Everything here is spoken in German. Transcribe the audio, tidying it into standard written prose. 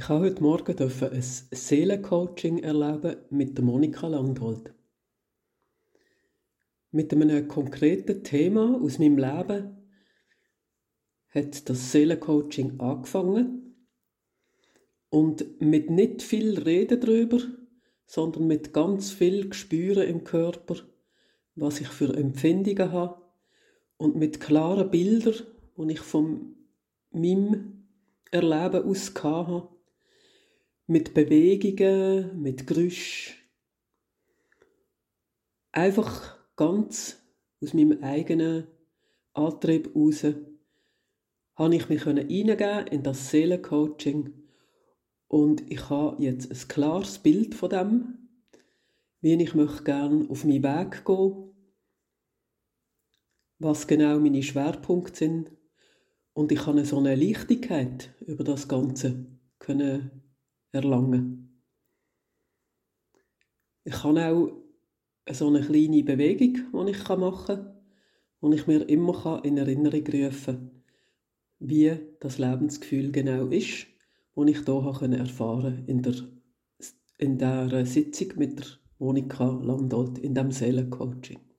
Ich habe heute Morgen ein Seelencoaching erleben mit der Monika Landolt. Mit einem konkreten Thema aus meinem Leben hat das Seelencoaching angefangen und mit nicht viel Reden darüber, sondern mit ganz viel Gespüren im Körper, was ich für Empfindungen habe und mit klaren Bildern, die ich von meinem Erleben aus hatte, mit Bewegungen, mit Geräuschen. Einfach ganz aus meinem eigenen Antrieb heraus habe ich mich hineingeben in das Seelencoaching und ich habe jetzt ein klares Bild von dem, wie ich möchte gerne auf meinen Weg gehen, was genau meine Schwerpunkte sind und ich kann so eine Leichtigkeit über das Ganze erlangen. Ich kann auch so eine kleine Bewegung, die ich machen kann, und ich mir immer in Erinnerung rufen kann, wie das Lebensgefühl genau ist, das ich hier erfahren konnte in der Sitzung mit der Monika Landolt in diesem Seelencoaching.